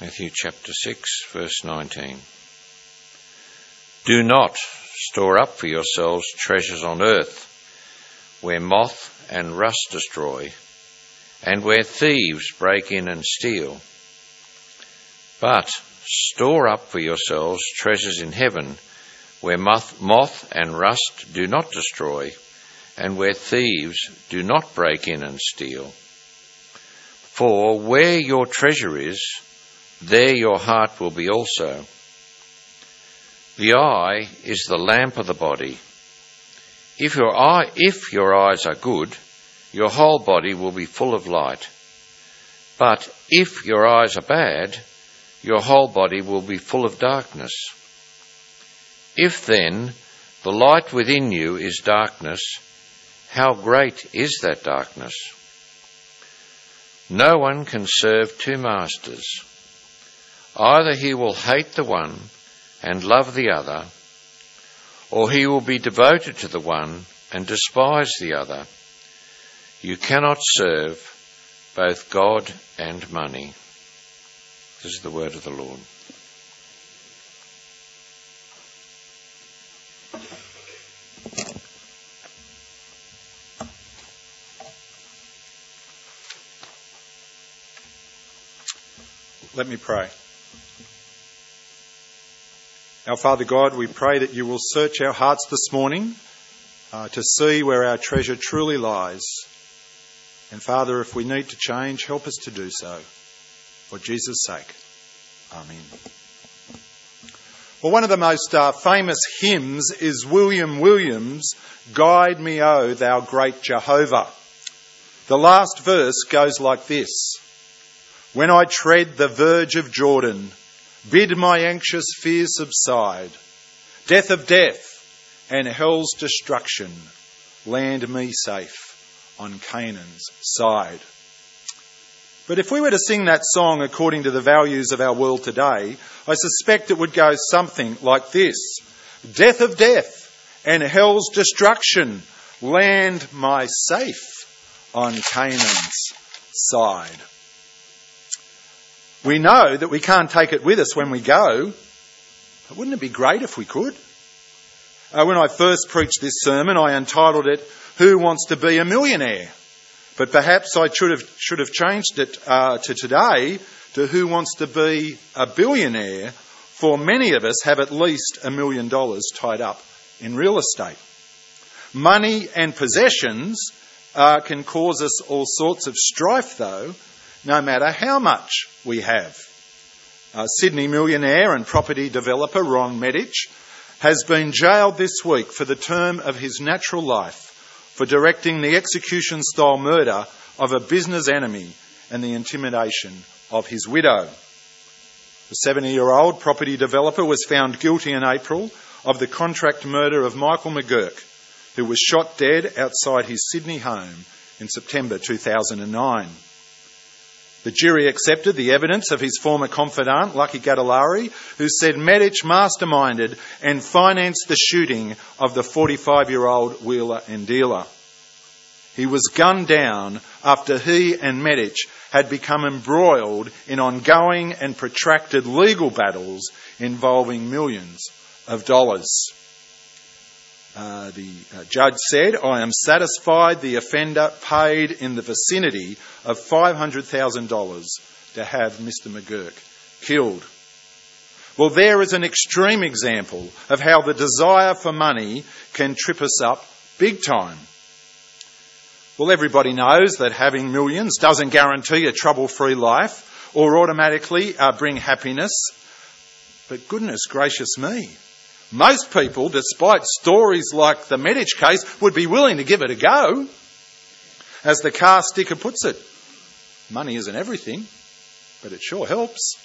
Matthew chapter 6, verse 19. Do not store up for yourselves treasures on earth, where moth and rust destroy, and where thieves break in and steal. But store up for yourselves treasures in heaven, where moth and rust do not destroy, and where thieves do not break in and steal. For where your treasure is, there your heart will be also. The eye is the lamp of the body. If your eyes are good, your whole body will be full of light. But if your eyes are bad, your whole body will be full of darkness. If then the light within you is darkness, how great is that darkness? No one can serve two masters. Either he will hate the one and love the other, or he will be devoted to the one and despise the other. You cannot serve both God and money. This is the word of the Lord. Let me pray. Our Father God, we pray that you will search our hearts this morning to see where our treasure truly lies. And Father, if we need to change, help us to do so. For Jesus' sake. Amen. Well, one of the most famous hymns is William Williams' Guide Me, O Thou Great Jehovah. The last verse goes like this. When I tread the verge of Jordan, bid my anxious fears subside. Death of death and hell's destruction, land me safe on Canaan's side. But if we were to sing that song according to the values of our world today, I suspect it would go something like this. Death of death and hell's destruction, land my safe on Canaan's side. We know that we can't take it with us when we go, but wouldn't it be great if we could? When I first preached this sermon, I entitled it, Who Wants to Be a Millionaire? But perhaps I should have changed it to today, to Who Wants to Be a Billionaire? For many of us have at least $1 million tied up in real estate. Money and possessions can cause us all sorts of strife, though, no matter how much we have. Sydney millionaire and property developer Ron Medich has been jailed this week for the term of his natural life for directing the execution-style murder of a business enemy and the intimidation of his widow. The 70-year-old property developer was found guilty in April of the contract murder of Michael McGurk, who was shot dead outside his Sydney home in September 2009. The jury accepted the evidence of his former confidant, Lucky Gadolari, who said Medich masterminded and financed the shooting of the 45-year-old wheeler and dealer. He was gunned down after he and Medich had become embroiled in ongoing and protracted legal battles involving millions of dollars. The judge said, I am satisfied the offender paid in the vicinity of $500,000 to have Mr. McGurk killed. Well, there is an extreme example of how the desire for money can trip us up big time. Well, everybody knows that having millions doesn't guarantee a trouble-free life or automatically bring happiness. But goodness gracious me, most people, despite stories like the Medich case, would be willing to give it a go. As the car sticker puts it, money isn't everything, but it sure helps.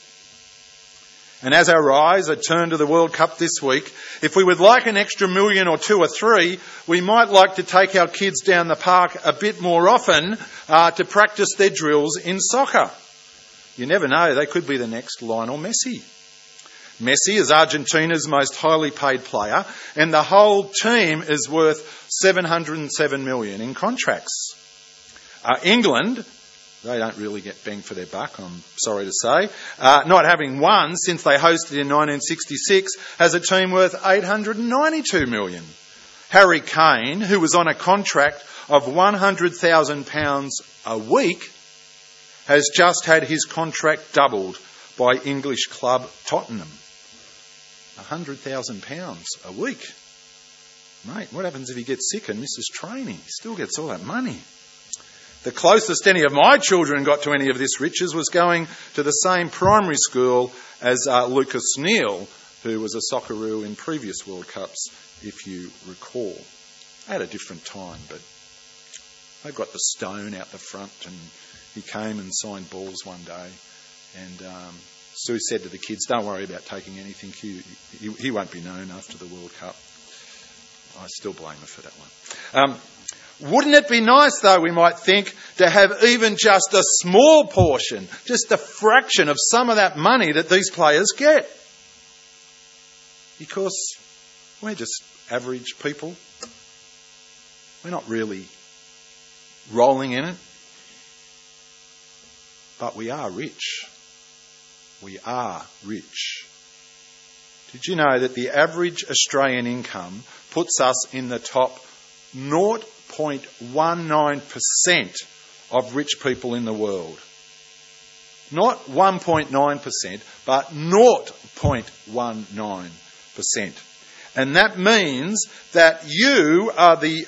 And as our eyes are turned to the World Cup this week, if we would like an extra million or two or three, we might like to take our kids down the park a bit more often to practice their drills in soccer. You never know, they could be the next Lionel Messi. Messi is Argentina's most highly paid player, and the whole team is worth $707 million in contracts. England They don't really get bang for their buck, I'm sorry to say. Not having won since they hosted in 1966 has a team worth $892 million. Harry Kane, who was on a contract of £100,000 a week, has just had his contract doubled by English club Tottenham. £100,000 a week. Mate, what happens if he gets sick and misses training? He still gets all that money. The closest any of my children got to any of this riches was going to the same primary school as Lucas Neal, who was a Socceroo in previous World Cups, if you recall. At a different time, but they got the stone out the front, and he came and signed balls one day. And Sue said to the kids, "Don't worry about taking anything. He won't be known after the World Cup." I still blame her for that one. Wouldn't it be nice, though, we might think, to have even just a small portion, just a fraction of some of that money that these players get? Because we're just average people. We're not really rolling in it. But we are rich. We are rich. Did you know that the average Australian income puts us in the top 0.19% of rich people in the world? Not 1.9%, but 0.19%. And that means that you are the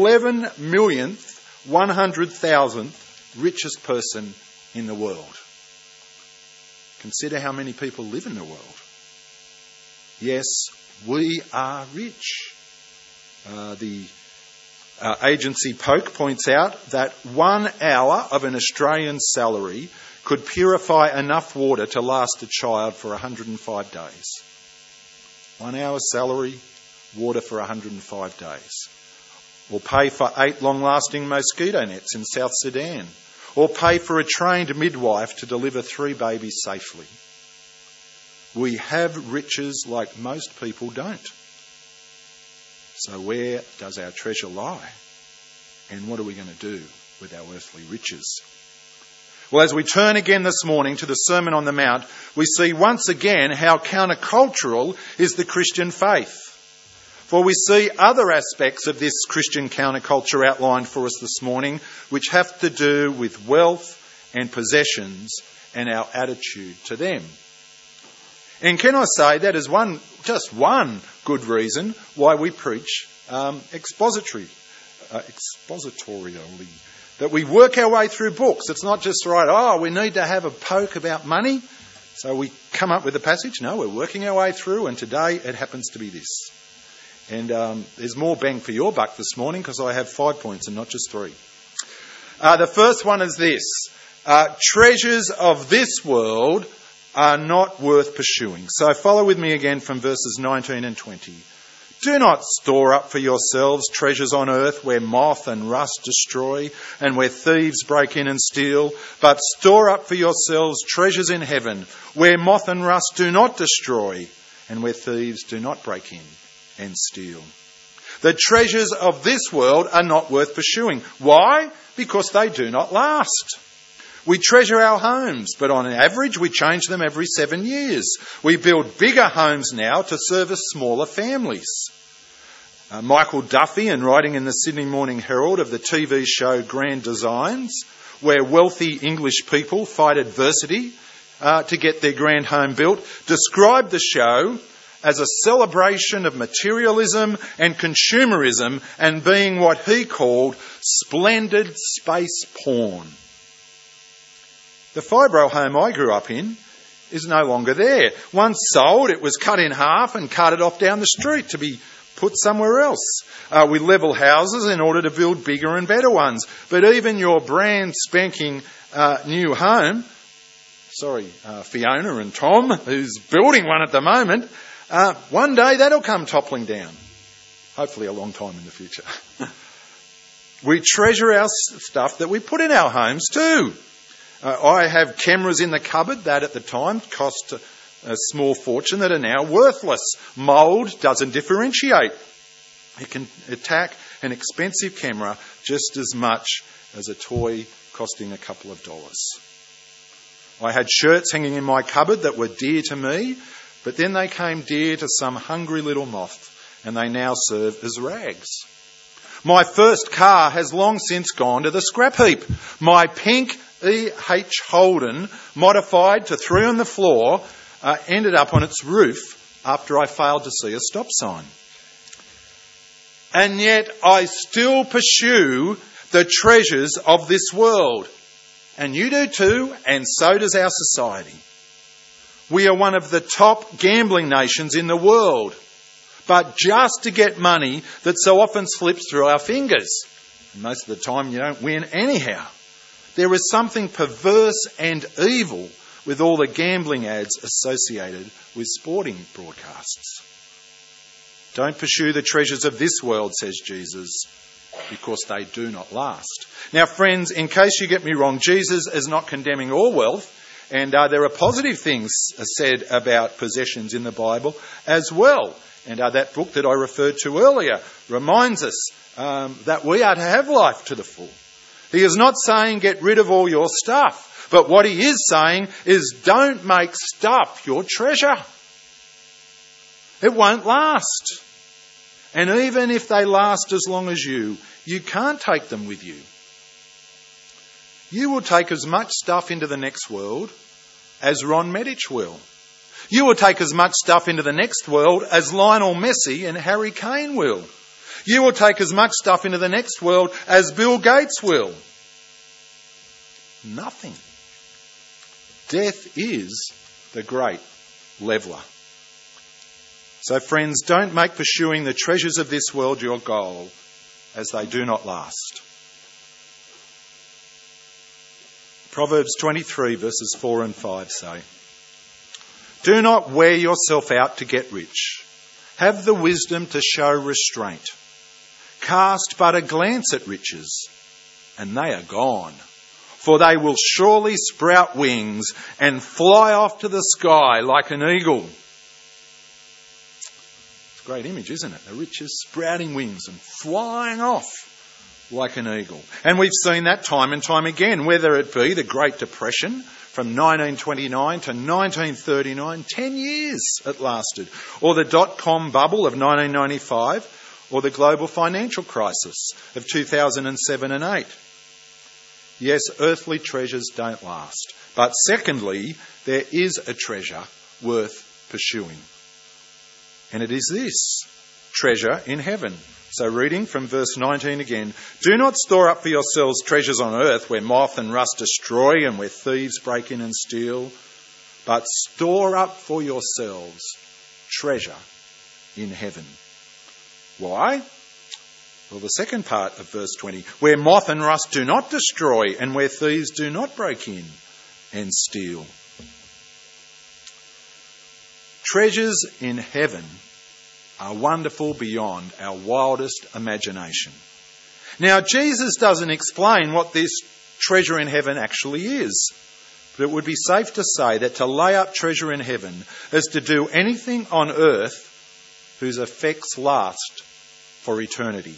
11,100,000th richest person in the world. Consider how many people live in the world. Yes, we are rich. The agency Poke points out that 1 hour of an Australian salary could purify enough water to last a child for 105 days. 1 hour's salary, water for 105 days. Or pay for 8 long-lasting mosquito nets in South Sudan. Or pay for a trained midwife to deliver 3 babies safely. We have riches like most people don't. So where does our treasure lie? And what are we going to do with our earthly riches? Well, as we turn again this morning to the Sermon on the Mount, we see once again how countercultural is the Christian faith. For we see other aspects of this Christian counterculture outlined for us this morning, which have to do with wealth and possessions and our attitude to them. And can I say that is just one good reason why we preach expositorily, that we work our way through books. It's not just we need to have a poke about money, so we come up with a passage. No, we're working our way through, and today it happens to be this. And there's more bang for your buck this morning because I have 5 points and not just 3. The first one is this. Treasures of this world are not worth pursuing. So follow with me again from verses 19 and 20. Do not store up for yourselves treasures on earth where moth and rust destroy and where thieves break in and steal, but store up for yourselves treasures in heaven where moth and rust do not destroy and where thieves do not break in and steal. The treasures of this world are not worth pursuing. Why? Because they do not last. We treasure our homes, but on average we change them every 7 years. We build bigger homes now to service smaller families. Michael Duffy, in writing in the Sydney Morning Herald of the TV show Grand Designs, where wealthy English people fight adversity to get their grand home built, described the show as a celebration of materialism and consumerism and being what he called splendid space porn. The fibro home I grew up in is no longer there. Once sold, it was cut in half and carted off down the street to be put somewhere else. We level houses in order to build bigger and better ones. But even your brand spanking new home, Fiona and Tom, who's building one at the moment, one day that'll come toppling down. Hopefully a long time in the future. We treasure our stuff that we put in our homes too. I have cameras in the cupboard that at the time cost a small fortune that are now worthless. Mould doesn't differentiate. It can attack an expensive camera just as much as a toy costing a couple of dollars. I had shirts hanging in my cupboard that were dear to me, but then they came dear to some hungry little moth, and they now serve as rags. My first car has long since gone to the scrap heap. My pink E.H. Holden, modified to 3 on the floor, ended up on its roof after I failed to see a stop sign. And yet I still pursue the treasures of this world. And you do too, and so does our society. We are one of the top gambling nations in the world, but just to get money that so often slips through our fingers. And most of the time you don't win anyhow. There is something perverse and evil with all the gambling ads associated with sporting broadcasts. Don't pursue the treasures of this world, says Jesus, because they do not last. Now, friends, in case you get me wrong, Jesus is not condemning all wealth, and there are positive things said about possessions in the Bible as well. And that book that I referred to earlier reminds us that we are to have life to the full. He is not saying get rid of all your stuff, but what he is saying is don't make stuff your treasure. It won't last. And even if they last as long as you can't take them with you. You will take as much stuff into the next world as Ron Medich will. You will take as much stuff into the next world as Lionel Messi and Harry Kane will. You will take as much stuff into the next world as Bill Gates will. Nothing. Death is the great leveller. So friends, don't make pursuing the treasures of this world your goal, as they do not last. Proverbs 23 verses 4 and 5 say, "Do not wear yourself out to get rich. Have the wisdom to show restraint. Cast but a glance at riches, and they are gone. For they will surely sprout wings and fly off to the sky like an eagle." It's a great image, isn't it? The riches sprouting wings and flying off like an eagle. And we've seen that time and time again, whether it be the Great Depression from 1929 to 1939, 10 years it lasted, or the dot-com bubble of 1995, or the global financial crisis of 2007 and 8. Yes, earthly treasures don't last. But secondly, there is a treasure worth pursuing. And it is this, treasure in heaven. So reading from verse 19 again, "Do not store up for yourselves treasures on earth where moth and rust destroy and where thieves break in and steal, but store up for yourselves treasure in heaven." Why? Well, the second part of verse 20, "Where moth and rust do not destroy and where thieves do not break in and steal." Treasures in heaven are wonderful beyond our wildest imagination. Now, Jesus doesn't explain what this treasure in heaven actually is, but it would be safe to say that to lay up treasure in heaven is to do anything on earth whose effects last for eternity.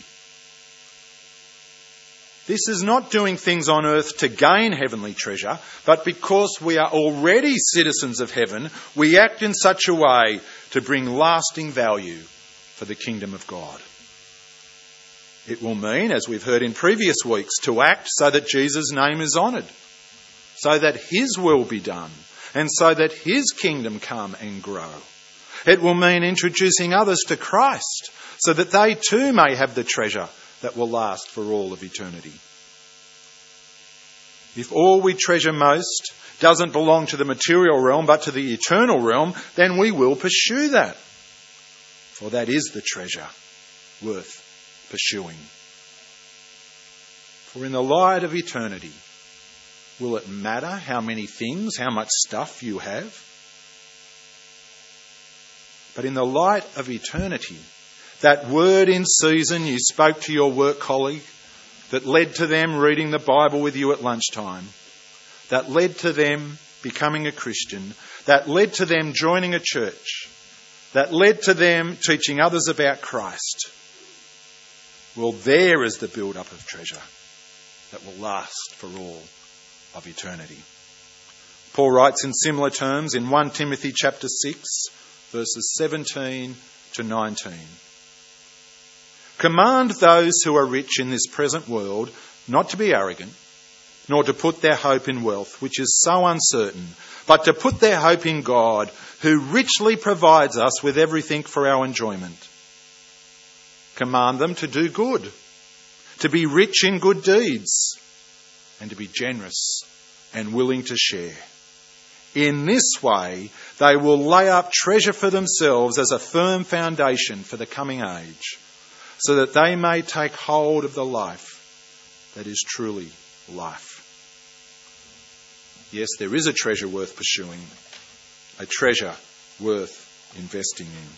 This is not doing things on earth to gain heavenly treasure, but because we are already citizens of heaven, we act in such a way to bring lasting value for the kingdom of God. It will mean, as we've heard in previous weeks, to act so that Jesus' name is honoured, so that his will be done, and so that his kingdom come and grow. It will mean introducing others to Christ, so that they too may have the treasure that will last for all of eternity. If all we treasure most doesn't belong to the material realm but to the eternal realm, then we will pursue that. For that is the treasure worth pursuing. For in the light of eternity, will it matter how many things, how much stuff you have? But in the light of eternity, that word in season you spoke to your work colleague that led to them reading the Bible with you at lunchtime, that led to them becoming a Christian, that led to them joining a church, that led to them teaching others about Christ. Well, there is the build-up of treasure. that will last for all of eternity. Paul writes in similar terms in 1 Timothy chapter 6, verses 17 to 19. Command those who are rich in this present world not to be arrogant, nor to put their hope in wealth, which is so uncertain, but to put their hope in God, who richly provides us with everything for our enjoyment. Command them to do good, to be rich in good deeds, and to be generous and willing to share. In this way, they will lay up treasure for themselves as a firm foundation for the coming age, so that they may take hold of the life that is truly life. Yes, there is a treasure worth pursuing, a treasure worth investing in.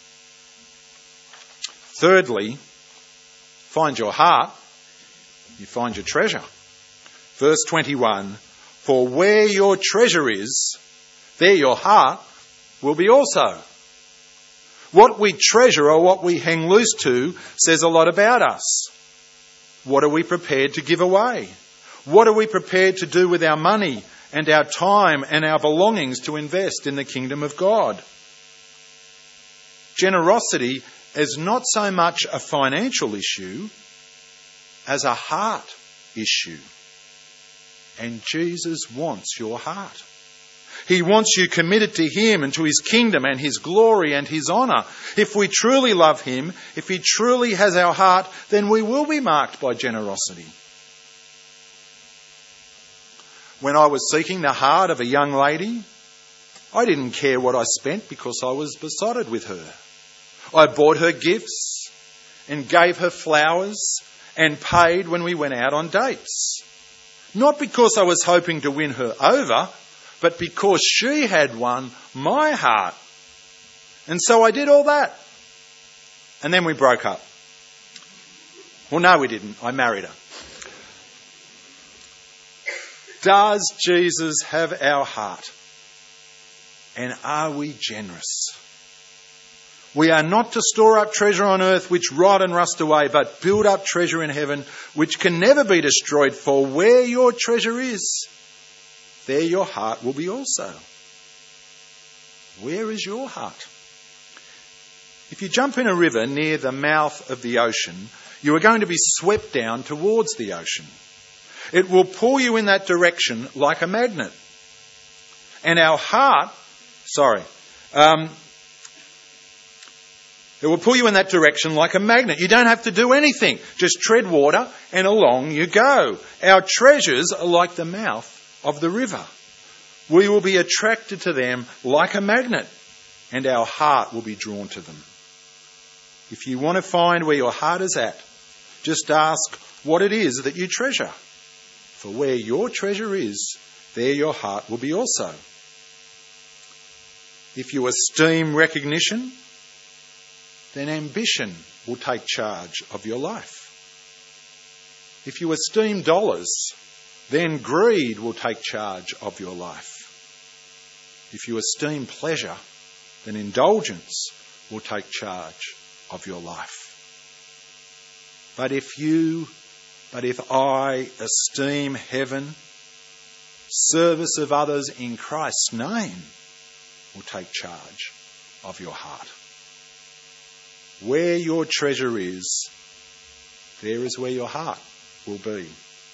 Thirdly, find your heart, you find your treasure. Verse 21, for where your treasure is, there your heart will be also. What we treasure or what we hang loose to says a lot about us. What are we prepared to give away? What are we prepared to do with our money and our time and our belongings to invest in the kingdom of God? Generosity is not so much a financial issue as a heart issue. And Jesus wants your heart. He wants you committed to him and to his kingdom and his glory and his honour. If we truly love him, if he truly has our heart, then we will be marked by generosity. When I was seeking the heart of a young lady, I didn't care what I spent because I was besotted with her. I bought her gifts and gave her flowers and paid when we went out on dates. Not because I was hoping to win her over, but because she had won my heart. And so I did all that. And then we broke up. Well, no, we didn't. I married her. Does Jesus have our heart? And are we generous? We are not to store up treasure on earth which rot and rust away, but build up treasure in heaven which can never be destroyed. For where your treasure is, there your heart will be also. Where is your heart? If you jump in a river near the mouth of the ocean, you are going to be swept down towards the ocean. It will pull you in that direction like a magnet. And our heart, it will pull you in that direction like a magnet. You don't have to do anything. Just tread water and along you go. Our treasures are like the mouth of the river. We will be attracted to them like a magnet, and our heart will be drawn to them. If you want to find where your heart is at, just ask what it is that you treasure. For where your treasure is, there your heart will be also. If you esteem recognition, then ambition will take charge of your life. If you esteem dollars, then greed will take charge of your life. If you esteem pleasure, then indulgence will take charge of your life. But if I esteem heaven, service of others in Christ's name will take charge of your heart. Where your treasure is, there is where your heart will be.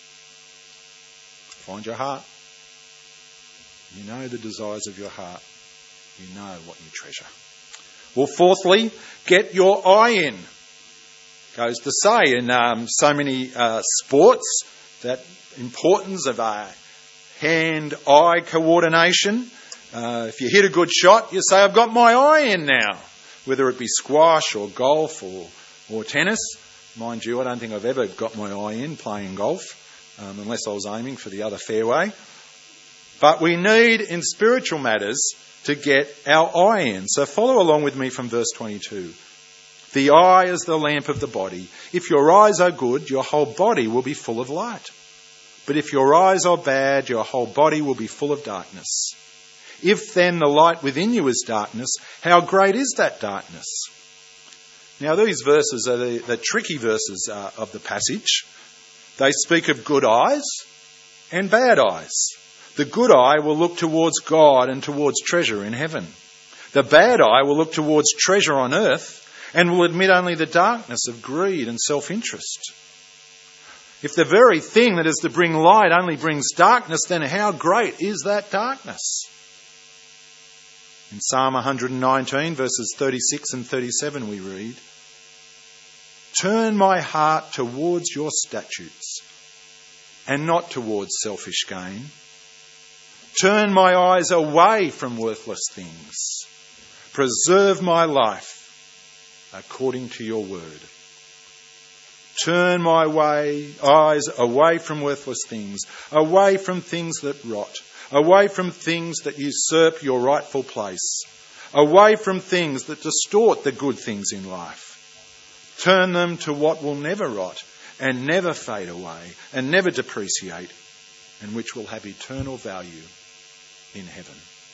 Find your heart. You know the desires of your heart. You know what you treasure. Well, fourthly, get your eye in. Goes to say in so many sports that importance of hand-eye coordination. If you hit a good shot, you say, I've got my eye in now. Whether it be squash or golf or tennis. Mind you, I don't think I've ever got my eye in playing golf, unless I was aiming for the other fairway. But we need, in spiritual matters, to get our eye in. So follow along with me from verse 22. The eye is the lamp of the body. If your eyes are good, your whole body will be full of light. But if your eyes are bad, your whole body will be full of darkness. If then the light within you is darkness, how great is that darkness? Now these verses are the tricky verses of the passage. They speak of good eyes and bad eyes. The good eye will look towards God and towards treasure in heaven. The bad eye will look towards treasure on earth and will admit only the darkness of greed and self-interest. If the very thing that is to bring light only brings darkness, then how great is that darkness? In Psalm 119, verses 36 and 37, we read, "Turn my heart towards your statutes and not towards selfish gain. Turn my eyes away from worthless things. Preserve my life according to your word." Turn my eyes away from worthless things, away from things that rot, away from things that usurp your rightful place, away from things that distort the good things in life. Turn them to what will never rot and never fade away and never depreciate, and which will have eternal value in heaven.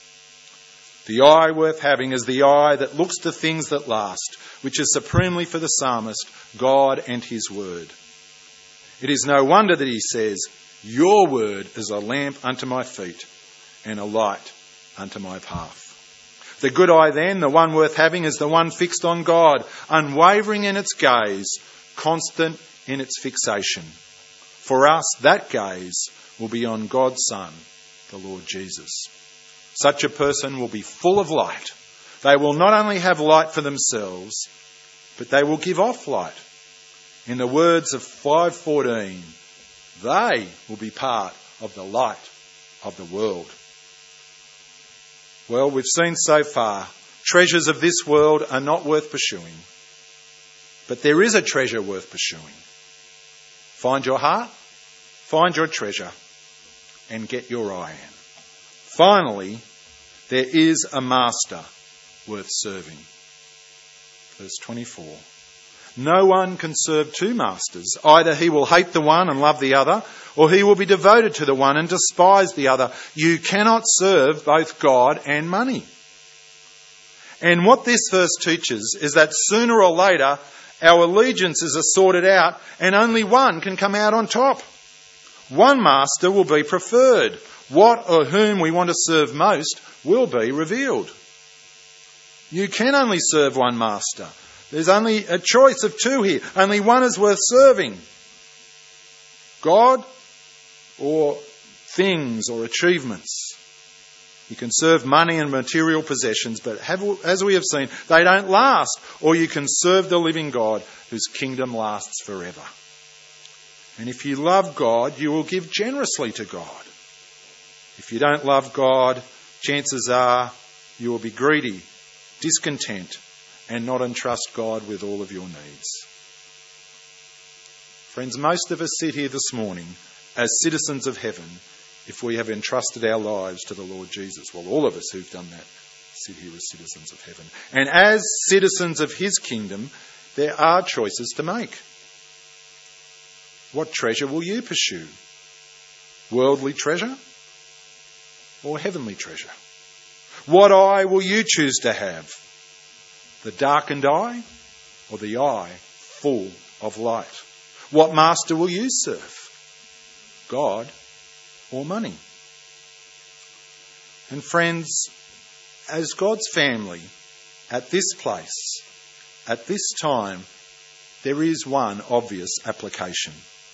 The eye worth having is the eye that looks to things that last, which is supremely for the psalmist, God and his word. It is no wonder that he says, "Your word is a lamp unto my feet and a light unto my path." The good eye then, the one worth having, is the one fixed on God, unwavering in its gaze, constant in its fixation. For us, that gaze will be on God's Son, the Lord Jesus. Such a person will be full of light. They will not only have light for themselves, but they will give off light. In the words of 5:14, they will be part of the light of the world. Well, we've seen so far, treasures of this world are not worth pursuing. But there is a treasure worth pursuing. Find your heart, find your treasure, and get your eye in. Finally, there is a master worth serving. Verse 24. No one can serve two masters. Either he will hate the one and love the other, or he will be devoted to the one and despise the other. You cannot serve both God and money. And what this verse teaches is that sooner or later, our allegiances are sorted out and only one can come out on top. One master will be preferred. What or whom we want to serve most will be revealed. You can only serve one master. There's only a choice of two here. Only one is worth serving. God or things or achievements. You can serve money and material possessions, but as we have seen, they don't last. Or you can serve the living God whose kingdom lasts forever. And if you love God, you will give generously to God. If you don't love God, chances are you will be greedy, discontent, and not entrust God with all of your needs. Friends, most of us sit here this morning as citizens of heaven if we have entrusted our lives to the Lord Jesus. Well, all of us who've done that sit here as citizens of heaven. And as citizens of his kingdom, there are choices to make. What treasure will you pursue? Worldly treasure or heavenly treasure? What eye will you choose to have? The darkened eye or the eye full of light? What master will you serve? God or money? And friends, as God's family at this place, at this time, there is one obvious application.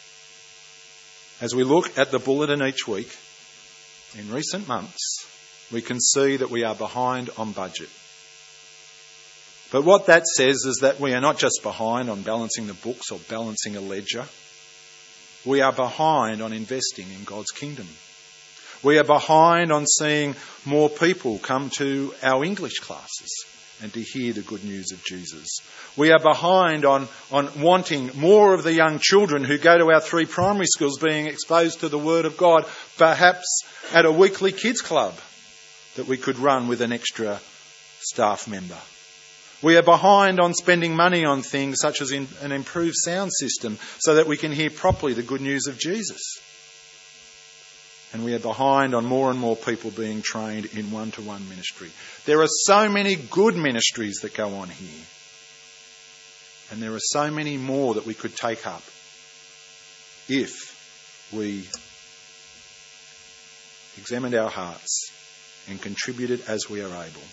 As we look at the bulletin each week, in recent months, we can see that we are behind on budget. But what that says is that we are not just behind on balancing the books or balancing a ledger. We are behind on investing in God's kingdom. We are behind on seeing more people come to our English classes and to hear the good news of Jesus. We are behind on wanting more of the young children who go to our 3 primary schools being exposed to the Word of God, perhaps at a weekly kids club that we could run with an extra staff member. We are behind on spending money on things such as an improved sound system so that we can hear properly the good news of Jesus. And we are behind on more and more people being trained in one-to-one ministry. There are so many good ministries that go on here. And there are so many more that we could take up. if we examined our hearts and contributed as we are able.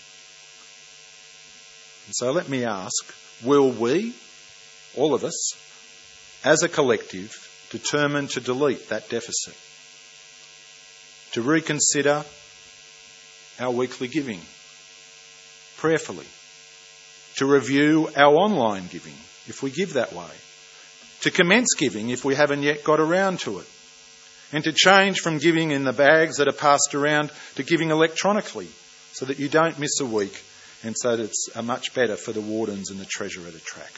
And so let me ask, will we, all of us, as a collective, determine to delete that deficit? To reconsider our weekly giving prayerfully? To review our online giving, if we give that way? To commence giving if we haven't yet got around to it? And to change from giving in the bags that are passed around to giving electronically, so that you don't miss a week and so that it's much better for the wardens and the treasurer to track.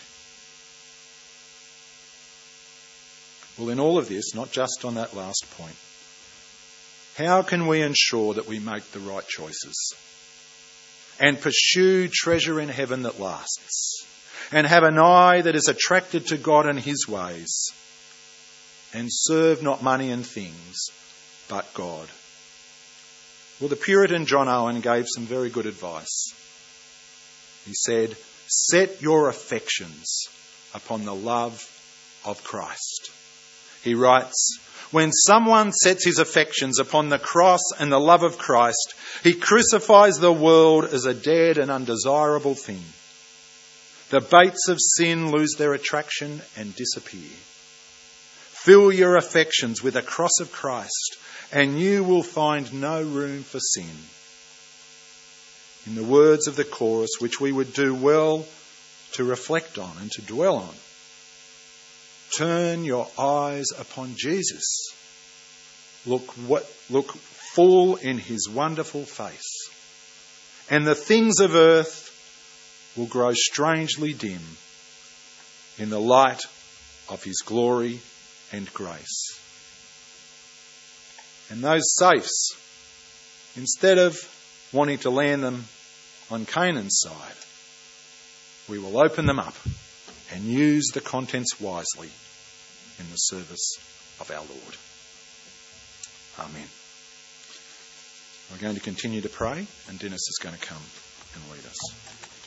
Well, in all of this, not just on that last point, how can we ensure that we make the right choices and pursue treasure in heaven that lasts and have an eye that is attracted to God and his ways and serve not money and things, but God? Well, the Puritan John Owen gave some very good advice. He said, "Set your affections upon the love of Christ." He writes, "When someone sets his affections upon the cross and the love of Christ, he crucifies the world as a dead and undesirable thing. The baits of sin lose their attraction and disappear. Fill your affections with the cross of Christ, and you will find no room for sin." In the words of the chorus, which we would do well to reflect on and to dwell on, turn your eyes upon Jesus. Look full in his wonderful face, and the things of earth will grow strangely dim in the light of his glory and grace. And those safes, instead of wanting to land them on Canaan's side, we will open them up and use the contents wisely in the service of our Lord. Amen. We're going to continue to pray, and Dennis is going to come and lead us.